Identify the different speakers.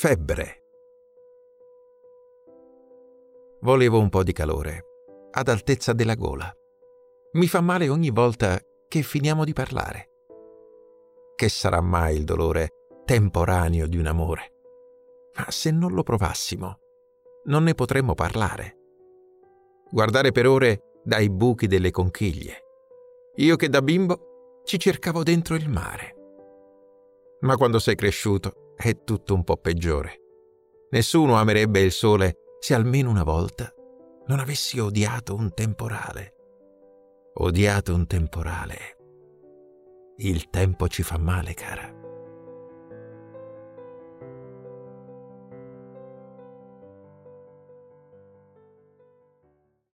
Speaker 1: febbre. Volevo un po' di calore, ad altezza della gola. Mi fa male ogni volta che finiamo di parlare. Che sarà mai il dolore temporaneo di un amore? Ma se non lo provassimo, non ne potremmo parlare. Guardare per ore dai buchi delle conchiglie. Io che da bimbo ci cercavo dentro il mare. Ma quando sei cresciuto è tutto un po' peggiore. Nessuno amerebbe il sole se almeno una volta non avessi odiato un temporale. Odiato un temporale. Il tempo ci fa male, cara.